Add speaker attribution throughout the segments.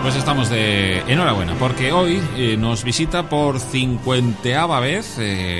Speaker 1: Pues estamos de enhorabuena, porque hoy nos visita por 50ª vez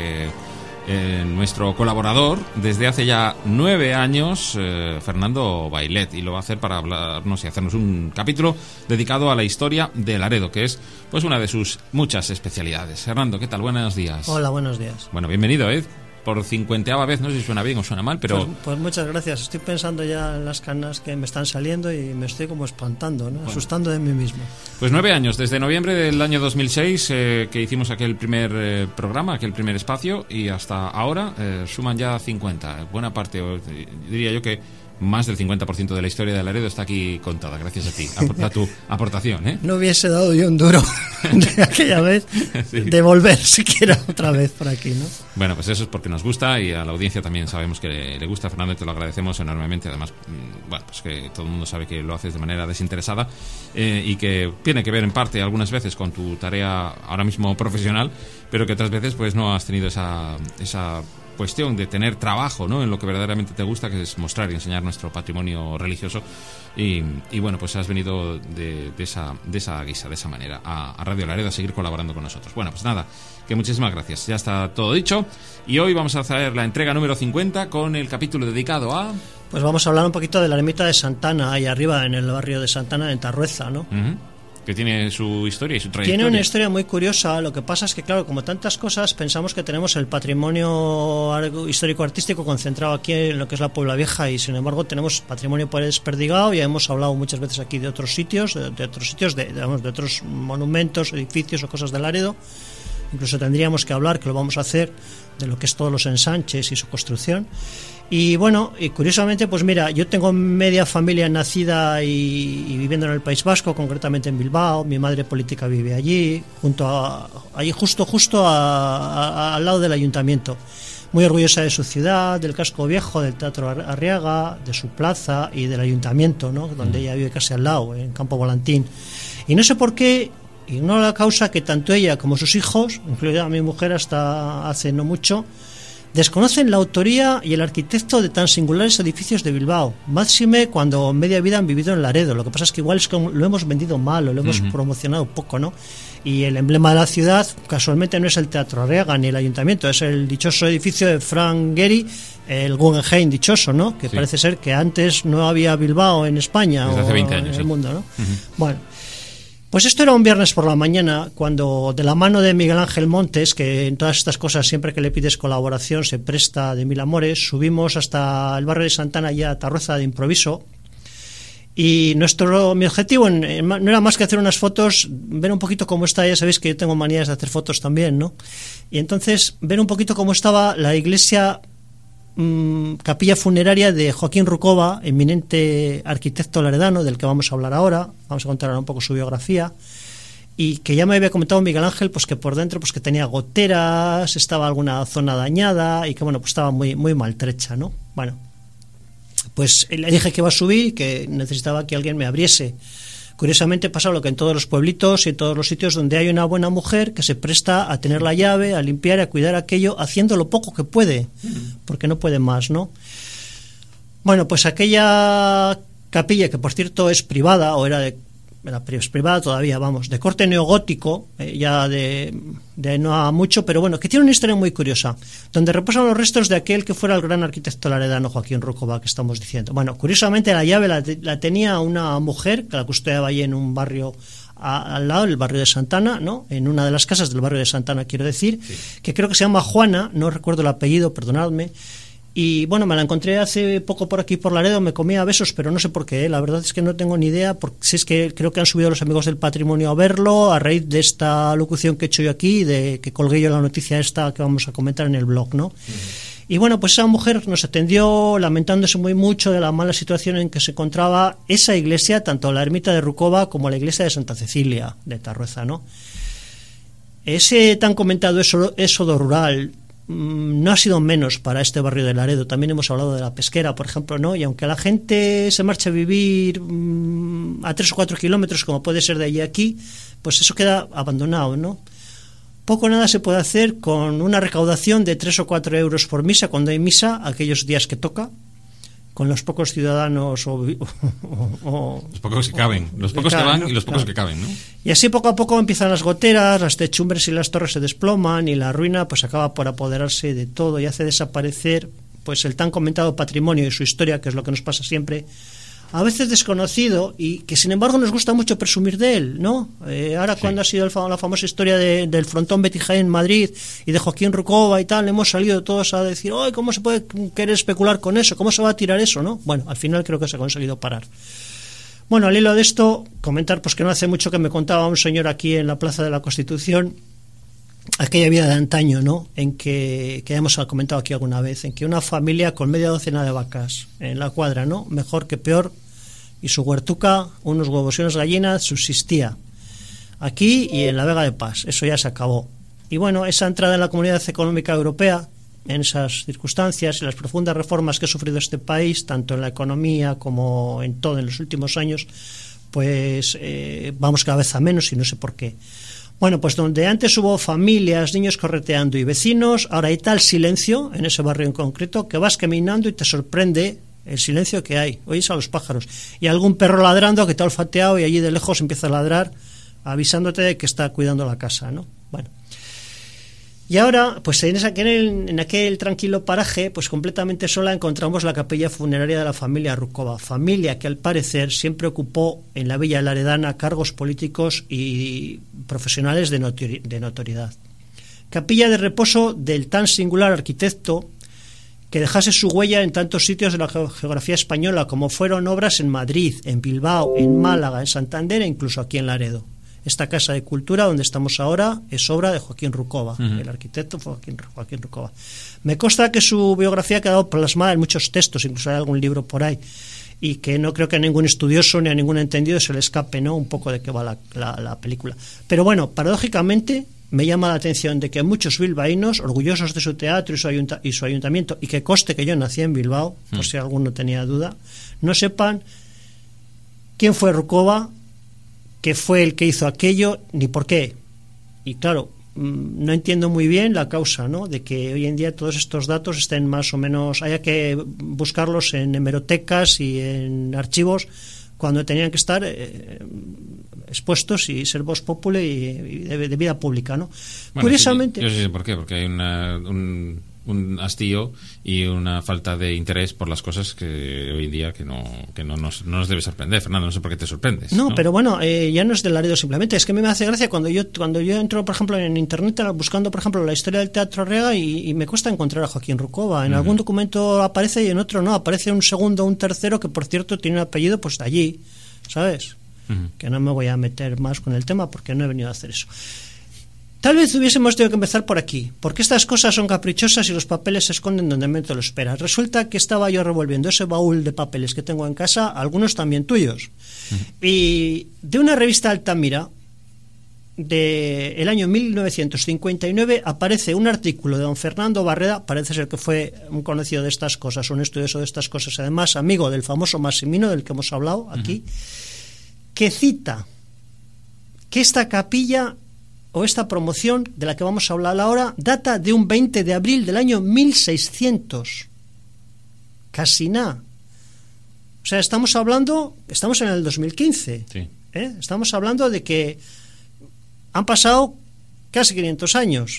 Speaker 1: nuestro colaborador desde hace ya 9 años, Fernando Bailet, y lo va a hacer para hablarnos y hacernos un capítulo dedicado a la historia de Laredo, que es pues una de sus muchas especialidades. Fernando, ¿qué tal? Buenos días.
Speaker 2: Hola, buenos días.
Speaker 1: Bueno, bienvenido, por 50ª vez, no sé si suena bien o suena mal, pero...
Speaker 2: Pues muchas gracias. Estoy pensando ya en las canas que me están saliendo y me estoy como espantando, ¿no? Bueno. Asustando de mí mismo.
Speaker 1: Pues 9 años, desde noviembre del año 2006 que hicimos aquel primer programa, aquel primer espacio, y hasta ahora suman ya 50. Buena parte, diría yo que más del 50% de la historia de Laredo está aquí contada, gracias a ti, a tu aportación, ¿eh?
Speaker 2: No hubiese dado yo un duro de aquella vez sí. De volver siquiera otra vez por aquí, ¿no?
Speaker 1: Bueno, pues eso es porque nos gusta y a la audiencia también sabemos que le gusta, Fernando, y te lo agradecemos enormemente. Además, bueno, pues que todo el mundo sabe que lo haces de manera desinteresada y que tiene que ver en parte algunas veces con tu tarea ahora mismo profesional, pero que otras veces pues no has tenido esa cuestión de tener trabajo, ¿no?, en lo que verdaderamente te gusta, que es mostrar y enseñar nuestro patrimonio religioso, y bueno, pues has venido de esa guisa, de esa manera a Radio Laredo a seguir colaborando con nosotros. Bueno, pues nada, que muchísimas gracias, ya está todo dicho, y hoy vamos a hacer la entrega número 50 con el capítulo dedicado a...
Speaker 2: Pues vamos a hablar un poquito de la ermita de Santana, ahí arriba en el barrio de Santana, en Tarrueza, ¿no?
Speaker 1: Que tiene su historia y su trayectoria.
Speaker 2: Tiene una historia muy curiosa. Lo que pasa es que, claro, como tantas cosas, pensamos que tenemos el patrimonio histórico-artístico concentrado aquí en lo que es la Puebla Vieja, y sin embargo tenemos patrimonio por desperdigado. Ya hemos hablado muchas veces aquí de otros sitios, de otros monumentos, edificios o cosas de Laredo. Incluso tendríamos que hablar, que lo vamos a hacer, de lo que es todos los ensanches y su construcción. Y bueno, y curiosamente, pues mira, yo tengo media familia nacida y viviendo en el País Vasco, concretamente en Bilbao. Mi madre política vive allí, justo al lado del ayuntamiento. Muy orgullosa de su ciudad, del casco viejo, del Teatro Arriaga, de su plaza y del ayuntamiento, ¿no?, donde ella vive casi al lado, en Campo Volantín. Y no sé por qué, ignoro la causa, que tanto ella como sus hijos, incluida mi mujer hasta hace no mucho, desconocen la autoría y el arquitecto de tan singulares edificios de Bilbao, máxime cuando media vida han vivido en Laredo. Lo que pasa es que igual es que lo hemos vendido mal o lo hemos promocionado poco, ¿no? Y el emblema de la ciudad casualmente no es el Teatro Arriaga ni el ayuntamiento, es el dichoso edificio de Frank Gehry, el Guggenheim dichoso, ¿no? Que sí. Parece ser que antes no había Bilbao en España.
Speaker 1: Desde
Speaker 2: o
Speaker 1: hace 20 años,
Speaker 2: en el
Speaker 1: sí.
Speaker 2: mundo, ¿no? Bueno, pues esto era un viernes por la mañana, cuando de la mano de Miguel Ángel Montes, que en todas estas cosas siempre que le pides colaboración se presta de mil amores, subimos hasta el barrio de Santana, ya a Tarrueza, de improviso. Y mi objetivo no era más que hacer unas fotos, ver un poquito cómo está. Ya sabéis que yo tengo manías de hacer fotos también, ¿no? Y entonces ver un poquito cómo estaba la iglesia, capilla funeraria de Joaquín Rucova, eminente arquitecto laredano, del que vamos a hablar ahora. Vamos a contar ahora un poco su biografía, y que ya me había comentado Miguel Ángel, pues que por dentro, pues que tenía goteras, estaba alguna zona dañada y que bueno, pues estaba muy, muy maltrecha, ¿no? Bueno, pues le dije que iba a subir y que necesitaba que alguien me abriese. Curiosamente pasa lo que en todos los pueblitos y en todos los sitios donde hay una buena mujer que se presta a tener la llave, a limpiar y a cuidar aquello, haciendo lo poco que puede, porque no puede más, ¿no? Bueno, pues aquella capilla, que por cierto es privada, o es privada todavía, vamos, de corte neogótico, ya de no a mucho, pero bueno, que tiene una historia muy curiosa, donde reposan los restos de aquel que fuera el gran arquitecto laredano Joaquín Rucova, que estamos diciendo. Bueno, curiosamente la llave la tenía una mujer que la custodiaba allí en un barrio al lado, el barrio de Santana, ¿no?, en una de las casas del barrio de Santana, quiero decir, sí, que creo que se llama Juana, no recuerdo el apellido, perdonadme. Y bueno, me la encontré hace poco por aquí por Laredo, me comía a besos, pero no sé por qué, la verdad es que no tengo ni idea, porque si es que creo que han subido los amigos del patrimonio a verlo, a raíz de esta locución que he hecho yo aquí, de que colgué yo la noticia esta que vamos a comentar en el blog, ¿no? Y bueno, pues esa mujer nos atendió lamentándose muy mucho de la mala situación en que se encontraba esa iglesia, tanto la ermita de Rucova como la iglesia de Santa Cecilia de Tarrueza, ¿no? Ese tan comentado éxodo rural no ha sido menos para este barrio de Laredo. También hemos hablado de la Pesquera, por ejemplo, ¿no? Y aunque la gente se marcha a vivir a 3 o 4 kilómetros, como puede ser de allí a aquí, pues eso queda abandonado, ¿no? Poco o nada se puede hacer con una recaudación de 3 o 4 euros por misa, cuando hay misa, aquellos días que toca, con los pocos ciudadanos
Speaker 1: los pocos que caben, los pocos que van, ¿no? Y los pocos que caben, ¿no?
Speaker 2: Y así poco a poco empiezan las goteras, las techumbres y las torres se desploman y la ruina pues acaba por apoderarse de todo y hace desaparecer pues el tan comentado patrimonio y su historia, que es lo que nos pasa siempre, a veces desconocido y que sin embargo nos gusta mucho presumir de él, ¿no? Ahora sí. Cuando ha sido la famosa historia del frontón Betty Jaén en Madrid y de Joaquín Rucova y tal, hemos salido todos a decir, ¡ay, cómo se puede querer especular con eso! ¿Cómo se va a tirar eso, no? Bueno, al final creo que se ha conseguido parar. Bueno, al hilo de esto, comentar pues que no hace mucho que me contaba un señor aquí en la Plaza de la Constitución aquella vida de antaño, ¿no? En que ya hemos comentado aquí alguna vez, en que una familia con media docena de vacas en la cuadra, ¿no? Mejor que peor, y su huertuca, unos huevos y unas gallinas, subsistía aquí y en la Vega de Pas. Eso ya se acabó. Y bueno, esa entrada en la Comunidad Económica Europea, en esas circunstancias y las profundas reformas que ha sufrido este país, tanto en la economía como en todo en los últimos años, pues vamos cada vez a menos y no sé por qué. Bueno, pues donde antes hubo familias, niños correteando y vecinos, ahora hay tal silencio en ese barrio en concreto que vas caminando y te sorprende el silencio que hay. Oyes a los pájaros y algún perro ladrando que te ha olfateado y allí de lejos empieza a ladrar avisándote de que está cuidando la casa, ¿no? Bueno. Y ahora, pues en aquel tranquilo paraje, pues completamente sola encontramos la capilla funeraria de la familia Rucova, familia que al parecer siempre ocupó en la Villa Laredana cargos políticos y profesionales de notoriedad. Capilla de reposo del tan singular arquitecto que dejase su huella en tantos sitios de la geografía española como fueron obras en Madrid, en Bilbao, en Málaga, en Santander e incluso aquí en Laredo. Esta casa de cultura donde estamos ahora es obra de Joaquín Rucova. El arquitecto fue Joaquín Rucova. Me consta que su biografía ha quedado plasmada en muchos textos, incluso hay algún libro por ahí, y que no creo que a ningún estudioso ni a ningún entendido se le escape, ¿no?, un poco de qué va la película. Pero bueno, paradójicamente me llama la atención de que muchos bilbaínos, orgullosos de su teatro y su ayuntamiento, y que conste que yo nací en Bilbao, por si alguno tenía duda, no sepan quién fue Rucova, qué fue el que hizo aquello, ni por qué. Y claro, no entiendo muy bien la causa, ¿no?, de que hoy en día todos estos datos estén más o menos, haya que buscarlos en hemerotecas y en archivos cuando tenían que estar expuestos y ser vox populi y de vida pública, ¿no? Bueno, curiosamente,
Speaker 1: yo sé por qué, porque hay un hastío y una falta de interés por las cosas que hoy en día que no nos debe sorprender. Fernando, no sé por qué te sorprendes.
Speaker 2: No, pero bueno, ya no es de Laredo simplemente, es que a mí me hace gracia cuando yo entro, por ejemplo, en internet buscando, por ejemplo, la historia del Teatro Arriaga y me cuesta encontrar a Joaquín Rucova. En algún documento aparece y en otro no, aparece un segundo, un tercero que por cierto tiene un apellido pues de allí, ¿sabes? Que no me voy a meter más con el tema porque no he venido a hacer eso. Tal vez hubiésemos tenido que empezar por aquí, porque estas cosas son caprichosas y los papeles se esconden donde menos te lo esperas. Resulta que estaba yo revolviendo ese baúl de papeles que tengo en casa, algunos también tuyos, y de una revista Altamira del año 1959 aparece un artículo de don Fernando Barreda, parece ser que fue un conocido de estas cosas, un estudioso de estas cosas, además amigo del famoso Massimino del que hemos hablado aquí, que cita que esta capilla o esta promoción de la que vamos a hablar ahora data de un 20 de abril del año 1600. Casi nada. O sea, estamos en el 2015. Sí. Estamos hablando de que han pasado casi 500 años.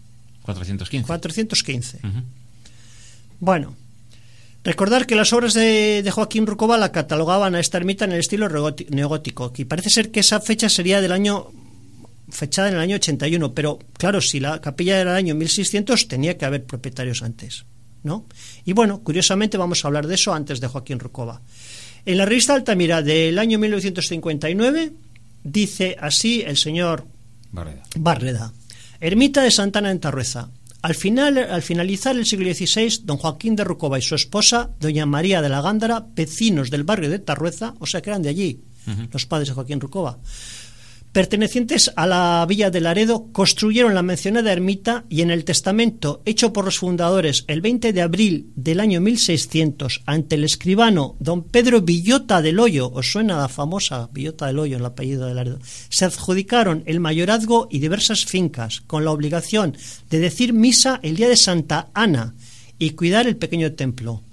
Speaker 2: 415. Bueno, recordar que las obras de Joaquín Rucova la catalogaban a esta ermita en el estilo neogótico, que parece ser que esa fecha sería fechada en el año 81, pero claro, si la capilla era del año 1600 tenía que haber propietarios antes, ¿no? Y bueno, curiosamente vamos a hablar de eso antes de Joaquín Rucova. En la revista Altamira del año 1959 dice así el señor Barreda: Ermita de Santa Ana en Tarrueza. Al finalizar el siglo XVI, don Joaquín de Rucova y su esposa, doña María de la Gándara, vecinos del barrio de Tarrueza, o sea que eran de allí, los padres de Joaquín Rucova, pertenecientes a la villa de Laredo, construyeron la mencionada ermita y en el testamento hecho por los fundadores el 20 de abril del año 1600 ante el escribano don Pedro Villota del Hoyo, ¿os suena la famosa Villota del Hoyo, el apellido de Laredo?, se adjudicaron el mayorazgo y diversas fincas con la obligación de decir misa el día de Santa Ana y cuidar el pequeño templo.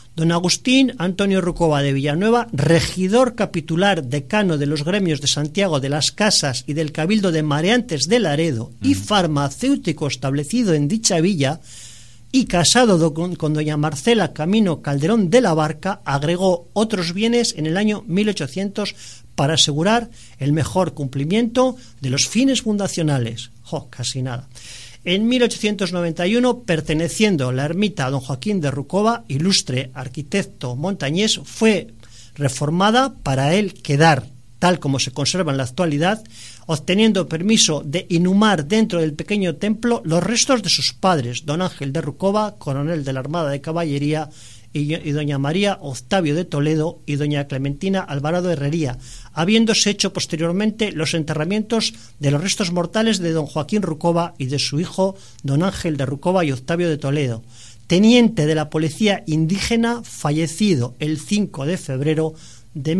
Speaker 2: Don Agustín Antonio Rucova de Villanueva, regidor capitular decano de los gremios de Santiago de las Casas y del Cabildo de Mareantes de Laredo y farmacéutico establecido en dicha villa y casado con doña Marcela Camino Calderón de la Barca, agregó otros bienes en el año 1800 para asegurar el mejor cumplimiento de los fines fundacionales. Casi nada. En 1891, perteneciendo la ermita a don Joaquín de Rucova, ilustre arquitecto montañés, fue reformada para él quedar, tal como se conserva en la actualidad, obteniendo permiso de inhumar dentro del pequeño templo los restos de sus padres, don Ángel de Rucova, coronel de la Armada de Caballería, y doña María Octavio de Toledo y doña Clementina Alvarado Herrería, habiéndose hecho posteriormente los enterramientos de los restos mortales de don Joaquín Rucova y de su hijo don Ángel de Rucova y Octavio de Toledo, teniente de la policía indígena, fallecido el 5 de febrero de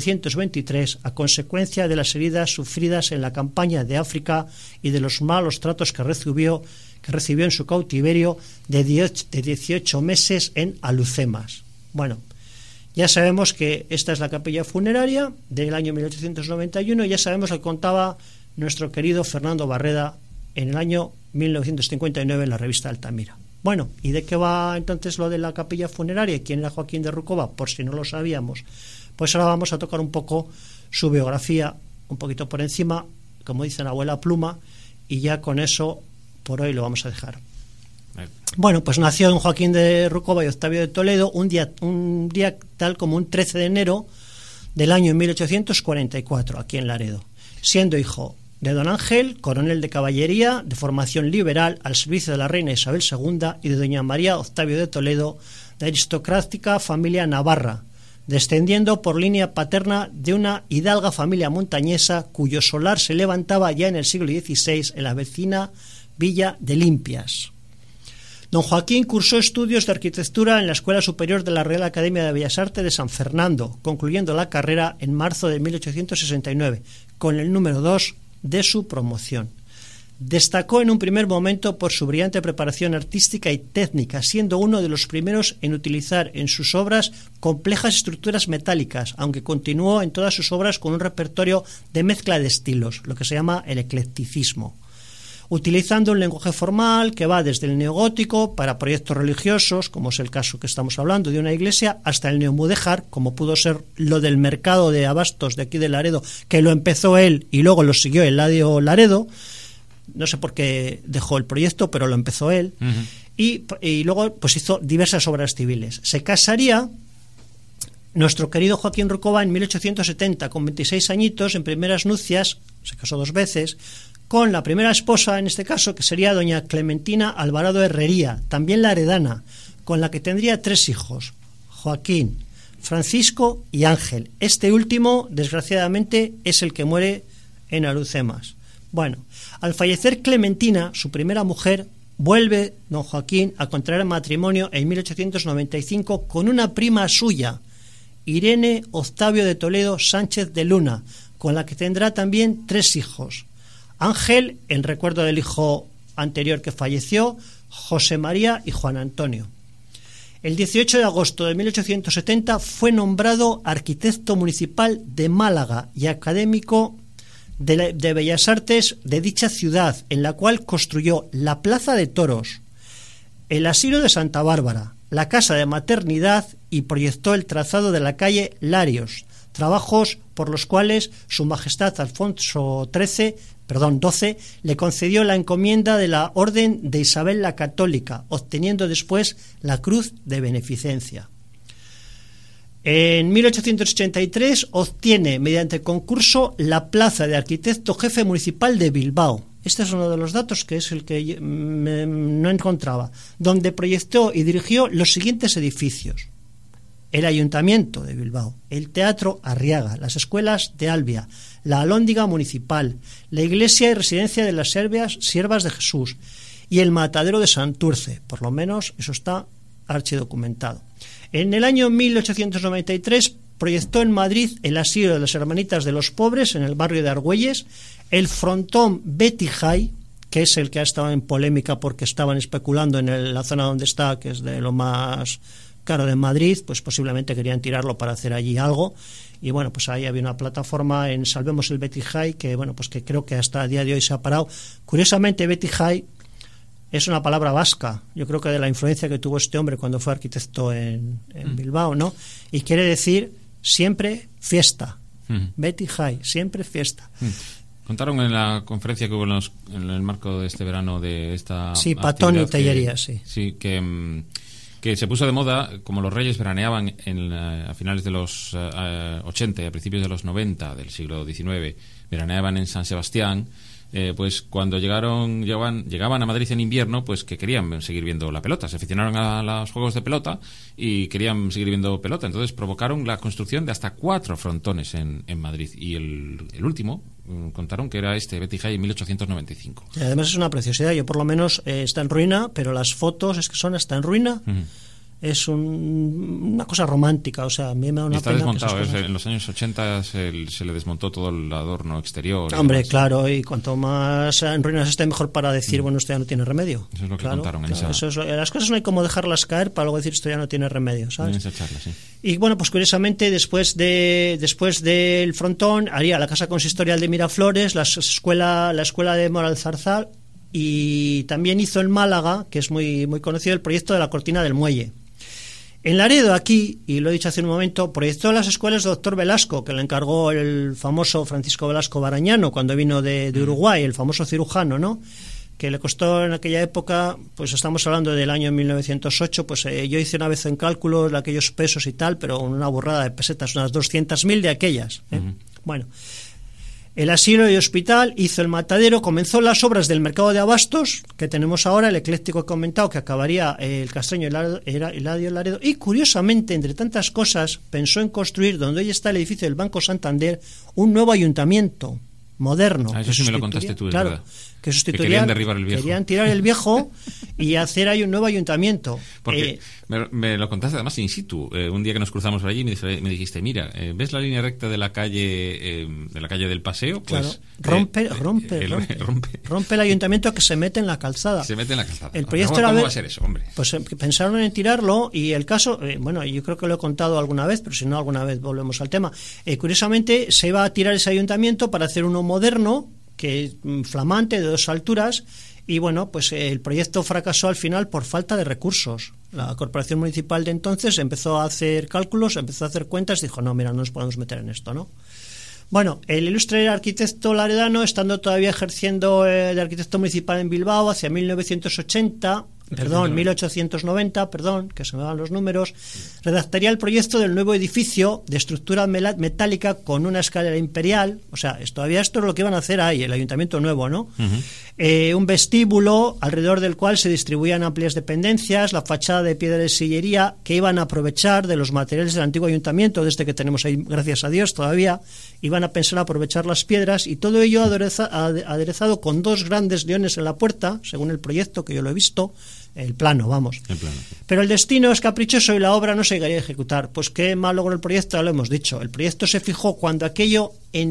Speaker 2: 1923 a consecuencia de las heridas sufridas en la campaña de África y de los malos tratos que recibió en su cautiverio de 18 meses en Alucemas. Bueno, ya sabemos que esta es la capilla funeraria del año 1891 y ya sabemos lo que contaba nuestro querido Fernando Barreda en el año 1959 en la revista Altamira. Bueno, ¿y de qué va entonces lo de la capilla funeraria? ¿Quién era Joaquín de Rucova? Por si no lo sabíamos. Pues ahora vamos a tocar un poco su biografía, un poquito por encima, como dice la abuela Pluma, y ya con eso por hoy lo vamos a dejar. Bueno, pues nació don Joaquín de Rucova y Octavio de Toledo un día tal como un 13 de enero del año 1844, aquí en Laredo, siendo hijo de don Ángel, coronel de caballería, de formación liberal, al servicio de la reina Isabel II, y de doña María Octavio de Toledo, de aristocrática familia navarra, descendiendo por línea paterna de una hidalga familia montañesa cuyo solar se levantaba ya en el siglo XVI en la vecina Villa de Limpias. Don Joaquín cursó estudios de arquitectura en la Escuela Superior de la Real Academia de Bellas Artes de San Fernando, concluyendo la carrera en marzo de 1869, con el número 2 de su promoción. Destacó en un primer momento por su brillante preparación artística y técnica, siendo uno de los primeros en utilizar en sus obras complejas estructuras metálicas, aunque continuó en todas sus obras con un repertorio de mezcla de estilos, lo que se llama el eclecticismo, utilizando un lenguaje formal que va desde el neogótico para proyectos religiosos, como es el caso que estamos hablando de una iglesia, hasta el neomudéjar, como pudo ser lo del mercado de abastos de aquí de Laredo, que lo empezó él y luego lo siguió Eladio Laredo. No sé por qué dejó el proyecto, pero lo empezó él. Y luego pues hizo diversas obras civiles. Se casaría nuestro querido Joaquín Rucova en 1870, con 26 añitos, en primeras nupcias, se casó 2 veces, con la primera esposa, en este caso, que sería doña Clementina Alvarado Herrería, también laredana, con la que tendría 3 hijos, Joaquín, Francisco y Ángel. Este último, desgraciadamente, es el que muere en Alucemas. Bueno, al fallecer Clementina, su primera mujer, vuelve don Joaquín a contraer matrimonio en 1895 con una prima suya, Irene Octavio de Toledo Sánchez de Luna, con la que tendrá también 3 hijos. Ángel, en recuerdo del hijo anterior que falleció, José María y Juan Antonio. El 18 de agosto de 1870 fue nombrado arquitecto municipal de Málaga y académico de Bellas Artes de dicha ciudad, en la cual construyó la Plaza de Toros, el Asilo de Santa Bárbara, la Casa de Maternidad y proyectó el trazado de la calle Larios, trabajos por los cuales Su Majestad Alfonso XII le concedió la encomienda de la Orden de Isabel la Católica, obteniendo después la Cruz de Beneficencia. En 1883 obtiene, mediante concurso, la plaza de arquitecto jefe municipal de Bilbao. Este es uno de los datos que es el que no encontraba, donde proyectó y dirigió los siguientes edificios: el Ayuntamiento de Bilbao, el Teatro Arriaga, las escuelas de Albia, la Alhóndiga Municipal, la Iglesia y Residencia de las Siervas de Jesús y el Matadero de Santurce. Por lo menos eso está archidocumentado. En el año 1893 proyectó en Madrid el Asilo de las Hermanitas de los Pobres en el barrio de Argüelles, el frontón Betty High, que es el que ha estado en polémica porque estaban especulando en la zona donde está, que es de lo más Claro, de Madrid, pues posiblemente querían tirarlo para hacer allí algo. Y bueno, pues ahí había una plataforma en Salvemos el Betty High, que bueno, pues que creo que hasta el día de hoy se ha parado. Curiosamente, Betty High es una palabra vasca, yo creo que de la influencia que tuvo este hombre cuando fue arquitecto en Bilbao, ¿no? Y quiere decir siempre fiesta. Betty High, siempre fiesta.
Speaker 1: Contaron en la conferencia que hubo en el marco de este verano de esta...
Speaker 2: Sí, Patón y Tellería, sí.
Speaker 1: Sí, que se puso de moda, como los reyes veraneaban a finales de los 80 y a principios de los 90 del siglo XIX, veraneaban en San Sebastián, pues cuando llegaban a Madrid en invierno, pues que querían seguir viendo la pelota, se aficionaron a los juegos de pelota y querían seguir viendo pelota, entonces provocaron la construcción de hasta 4 frontones en Madrid, y el último contaron que era Betty High en 1895.
Speaker 2: Y además es una preciosidad, yo por lo menos está en ruina, pero las fotos es que son hasta en ruina. Es una cosa romántica, o sea, a mí me da una
Speaker 1: está
Speaker 2: pena.
Speaker 1: Desmontado, en los años 80 se le desmontó todo el adorno exterior.
Speaker 2: Hombre, claro, y cuanto más en ruinas esté, mejor para decir, bueno, esto ya no tiene remedio.
Speaker 1: Eso es lo que
Speaker 2: claro,
Speaker 1: contaron en
Speaker 2: claro,
Speaker 1: esa...
Speaker 2: las cosas no hay como dejarlas caer para luego decir esto ya no tiene remedio, ¿sabes?
Speaker 1: En esa charla, sí.
Speaker 2: Y bueno, pues curiosamente, después del frontón, haría la Casa Consistorial de Miraflores, la escuela de Moral Zarzal, y también hizo en Málaga, que es muy, muy conocido, el proyecto de la Cortina del Muelle. En Laredo, aquí, y lo he dicho hace un momento, proyectó las escuelas de Doctor Velasco, que le encargó el famoso Francisco Velasco Barañano cuando vino de Uruguay, el famoso cirujano, ¿no? Que le costó en aquella época, pues estamos hablando del año 1908, pues yo hice una vez en cálculos de aquellos pesos y tal, pero una burrada de pesetas, unas 200.000 de aquellas. Bueno, el asilo y hospital, hizo el matadero, comenzó las obras del mercado de abastos que tenemos ahora, el ecléctico he comentado que acabaría el Castaño Eladio Laredo, y curiosamente, entre tantas cosas, pensó en construir, donde hoy está el edificio del Banco Santander, un nuevo ayuntamiento moderno.
Speaker 1: Eso sí me lo contaste tú, es
Speaker 2: claro,
Speaker 1: verdad.
Speaker 2: Que sustituiría,
Speaker 1: que querían derribar el viejo.
Speaker 2: Querían tirar el viejo y hacer ahí un nuevo ayuntamiento.
Speaker 1: Porque me lo contaste además in situ. Un día que nos cruzamos por allí me dijiste, mira, ¿ves la línea recta de la calle del Paseo? Pues
Speaker 2: claro, rompe el ayuntamiento que se mete en la calzada. El proyecto
Speaker 1: ¿Cómo va a ser eso, hombre?
Speaker 2: Pues pensaron en tirarlo, y el caso, bueno, yo creo que lo he contado alguna vez, pero si no, alguna vez volvemos al tema. Curiosamente, se iba a tirar ese ayuntamiento para hacer uno moderno, que flamante, de 2 alturas, y bueno, pues el proyecto fracasó al final por falta de recursos. La corporación municipal de entonces empezó a hacer cálculos, empezó a hacer cuentas, dijo, no, mira, no nos podemos meter en esto, ¿no? Bueno, el ilustre arquitecto laredano, estando todavía ejerciendo de arquitecto municipal en Bilbao hacia 1890, que se me van los números, redactaría el proyecto del nuevo edificio de estructura metálica con una escalera imperial, o sea, todavía esto es lo que iban a hacer ahí, el ayuntamiento nuevo, ¿no? Un vestíbulo alrededor del cual se distribuían amplias dependencias, la fachada de piedra de sillería que iban a aprovechar de los materiales del antiguo ayuntamiento, de este que tenemos ahí, gracias a Dios, todavía, iban a pensar aprovechar las piedras, y todo ello aderezado con 2 grandes leones en la puerta, según el proyecto, que yo lo he visto, el plano, vamos. Pero el destino es caprichoso y la obra no se llegaría a ejecutar. Pues qué mal logró el proyecto, ya lo hemos dicho. El proyecto se fijó cuando aquello en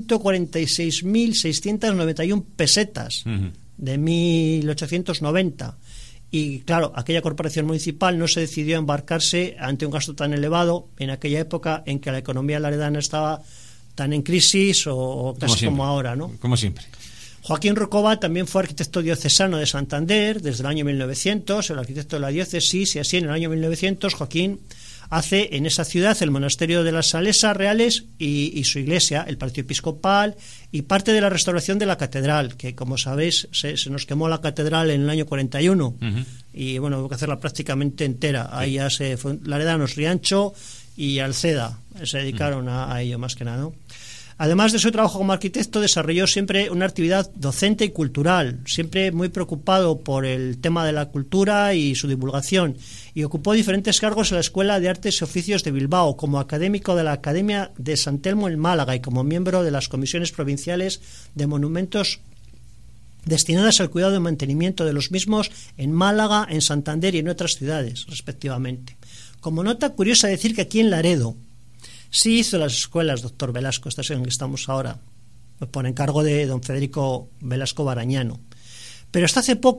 Speaker 2: 146.691 pesetas de 1890. Y claro, aquella corporación municipal no se decidió a embarcarse ante un gasto tan elevado en aquella época en que la economía laredana estaba tan en crisis o casi como ahora, ¿no?
Speaker 1: Como siempre.
Speaker 2: Joaquín Rucova también fue arquitecto diocesano de Santander desde el año 1900, el arquitecto de la diócesis, y así en el año 1900 Joaquín hace en esa ciudad el monasterio de las Salesas Reales y su iglesia, el Palacio Episcopal, y parte de la restauración de la catedral, que como sabéis se nos quemó la catedral en el año 41, y bueno, hubo que hacerla prácticamente entera. Ahí ya se fue Laredanos, Riancho y Alceda se dedicaron a ello más que nada, ¿no? Además de su trabajo como arquitecto, desarrolló siempre una actividad docente y cultural, siempre muy preocupado por el tema de la cultura y su divulgación, y ocupó diferentes cargos en la Escuela de Artes y Oficios de Bilbao, como académico de la Academia de San Telmo en Málaga y como miembro de las comisiones provinciales de monumentos destinadas al cuidado y mantenimiento de los mismos en Málaga, en Santander y en otras ciudades, respectivamente. Como nota curiosa decir que aquí en Laredo sí hizo las escuelas Doctor Velasco, estas en que estamos ahora, por encargo de don Federico Velasco Barañano. Pero hasta hace poco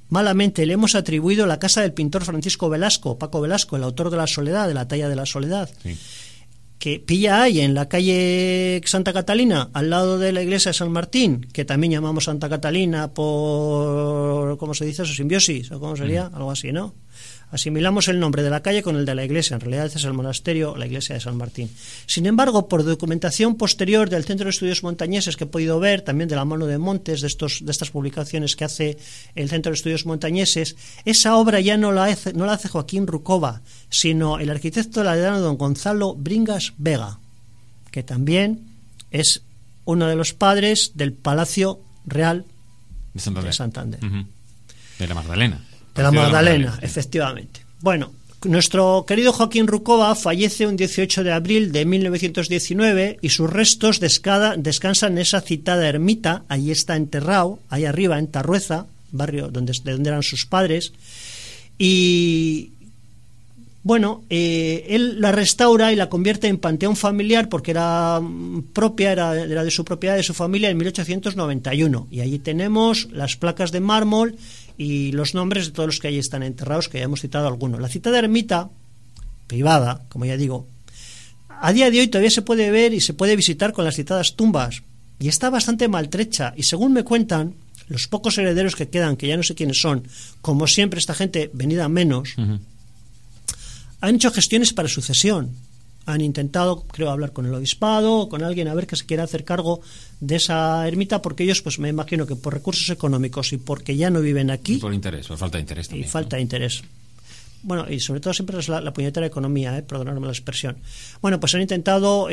Speaker 2: malamente le hemos atribuido la casa del pintor Francisco Velasco, Paco Velasco, el autor de La Soledad, de la talla de La Soledad,
Speaker 1: Sí.
Speaker 2: que pilla ahí en la calle Santa Catalina, al lado de la iglesia de San Martín, que también llamamos Santa Catalina por, ¿cómo se dice eso? Simbiosis, o cómo sería, algo así, ¿no? Asimilamos el nombre de la calle con el de la iglesia, en realidad es el monasterio, la iglesia de San Martín. Sin embargo, por documentación posterior del Centro de Estudios Montañeses que he podido ver, también de la mano de Montes, de estas publicaciones que hace el Centro de Estudios Montañeses, esa obra ya no la hace Joaquín Rucova, sino el arquitecto laredano don Gonzalo Bringas Vega, que también es uno de los padres del Palacio Real de Santander.
Speaker 1: Uh-huh. De la Magdalena.
Speaker 2: De la Magdalena, efectivamente. Bueno, nuestro querido Joaquín Rucova fallece un 18 de abril de 1919 y sus restos descansan en esa citada ermita. Allí está enterrado, ahí arriba en Tarrueza, barrio de donde eran sus padres. Y bueno, él la restaura y la convierte en panteón familiar porque era de su propiedad, de su familia, en 1891. Y allí tenemos las placas de mármol y los nombres de todos los que allí están enterrados, que ya hemos citado algunos. La citada ermita, privada, como ya digo, a día de hoy todavía se puede ver y se puede visitar con las citadas tumbas, y está bastante maltrecha, y según me cuentan, los pocos herederos que quedan, que ya no sé quiénes son, como siempre esta gente venida menos,
Speaker 1: Uh-huh.
Speaker 2: han hecho gestiones para sucesión. Han intentado, creo, hablar con el obispado o con alguien a ver que se quiera hacer cargo de esa ermita, porque ellos, pues me imagino que por recursos económicos y porque ya no viven aquí.
Speaker 1: Y por interés, por falta de interés también.
Speaker 2: Y falta de interés. Bueno, y sobre todo siempre es la puñetera economía, perdonadme la expresión. Bueno, pues han intentado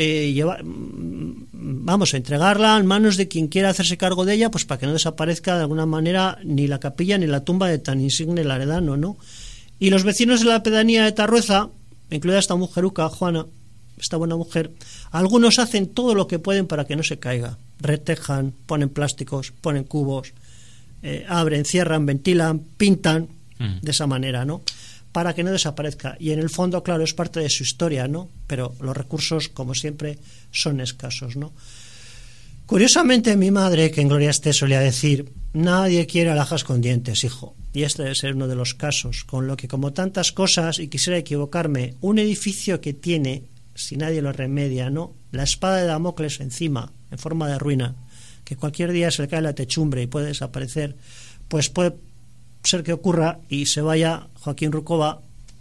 Speaker 2: entregarla en manos de quien quiera hacerse cargo de ella, pues para que no desaparezca de alguna manera ni la capilla ni la tumba de tan insigne laredano, ¿no? Y los vecinos de la pedanía de Tarrueza, incluida esta mujeruca, Juana, esta buena mujer, algunos hacen todo lo que pueden para que no se caiga. Retejan, ponen plásticos, ponen cubos, abren, cierran, ventilan, pintan de esa manera, ¿no? Para que no desaparezca. Y en el fondo, claro, es parte de su historia, ¿no? Pero los recursos, como siempre, son escasos, ¿no? Curiosamente, mi madre, que en gloria esté, solía decir: nadie quiere alhajas con dientes, hijo. Y este debe ser uno de los casos. Con lo que, como tantas cosas, y quisiera equivocarme, un edificio que tiene, si nadie lo remedia, ¿no?, la espada de Damocles encima, en forma de ruina, que cualquier día se le cae la techumbre y puede desaparecer, pues puede ser que ocurra y se vaya Joaquín Rucova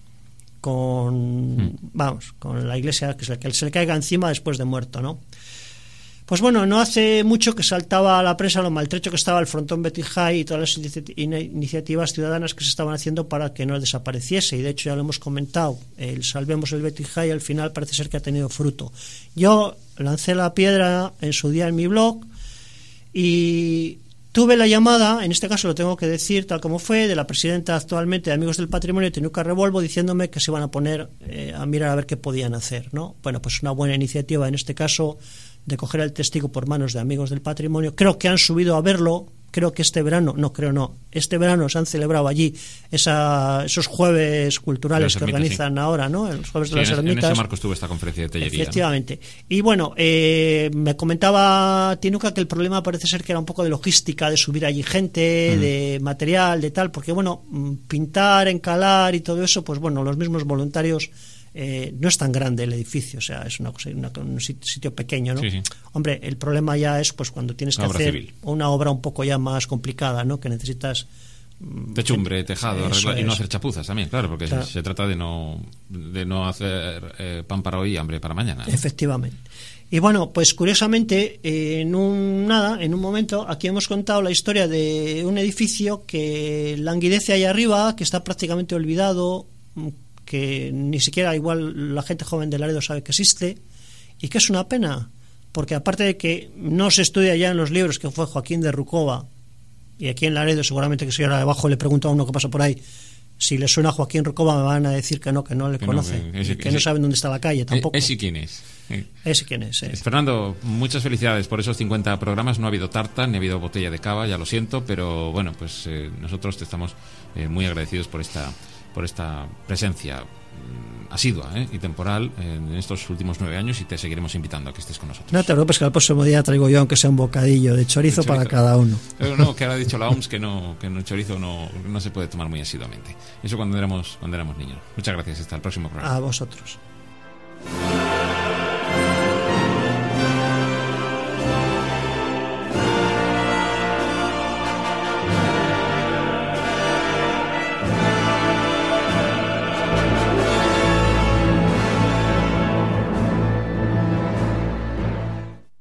Speaker 2: con la iglesia, que se le caiga encima después de muerto, ¿no? Pues bueno, no hace mucho que saltaba a la prensa lo maltrecho que estaba el frontón Betty High y todas las iniciativas ciudadanas que se estaban haciendo para que no desapareciese, y de hecho ya lo hemos comentado, el Salvemos el Betty High al final parece ser que ha tenido fruto. Yo lancé la piedra en su día en mi blog y tuve la llamada, en este caso lo tengo que decir tal como fue, de la presidenta actualmente de Amigos del Patrimonio, Tenuca Revolvo, diciéndome que se iban a poner a mirar a ver qué podían hacer, ¿no? Bueno, pues una buena iniciativa en este caso de coger el testigo por manos de Amigos del Patrimonio. Creo que han subido a verlo, creo que este verano se han celebrado allí esos jueves culturales que organizan ahora, ¿no? Los jueves de las ermitas.
Speaker 1: En ese marco estuvo esta conferencia de Tellería.
Speaker 2: Efectivamente. ¿No? Y bueno, me comentaba Tenuca que el problema parece ser que era un poco de logística, de subir allí gente, de material, de tal, porque bueno, pintar, encalar y todo eso, pues bueno, los mismos voluntarios. No es tan grande el edificio, o sea, es una cosa, un sitio pequeño, ¿no?
Speaker 1: Sí, sí.
Speaker 2: Hombre, el problema ya es pues cuando tienes que hacer
Speaker 1: civil.
Speaker 2: Una obra un poco ya más complicada, ¿no? Que necesitas
Speaker 1: techumbre, tejado, arreglar, y no hacer chapuzas también, claro, porque
Speaker 2: claro.
Speaker 1: Se trata de no hacer pan para hoy y hambre para mañana, ¿no?
Speaker 2: Efectivamente. Y bueno, pues curiosamente, en un momento, aquí hemos contado la historia de un edificio que languidece ahí arriba, que está prácticamente olvidado, que ni siquiera igual la gente joven de Laredo sabe que existe, y que es una pena, porque aparte de que no se estudia ya en los libros que fue Joaquín de Rucova, y aquí en Laredo seguramente que si ahora debajo le pregunto a uno que pasa por ahí si le suena a Joaquín Rucova, me van a decir que no le conocen, que no saben dónde está la calle tampoco.
Speaker 1: ¿Ese quién es?
Speaker 2: Ese quién es.
Speaker 1: Fernando, muchas felicidades por esos 50 programas. No ha habido tarta, ni ha habido botella de cava, ya lo siento, pero bueno, pues nosotros te estamos muy agradecidos por esta presencia asidua y temporal en estos últimos 9 años, y te seguiremos invitando a que estés con nosotros.
Speaker 2: No te preocupes, que el próximo día traigo yo, aunque sea un bocadillo de chorizo para cada uno.
Speaker 1: No, que ahora ha dicho la OMS que el chorizo no se puede tomar muy asiduamente. Eso cuando éramos niños. Muchas gracias, hasta el próximo programa.
Speaker 2: A vosotros.